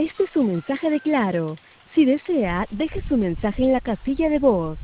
Este es un mensaje de Claro. Si desea, deje su mensaje en la casilla de voz.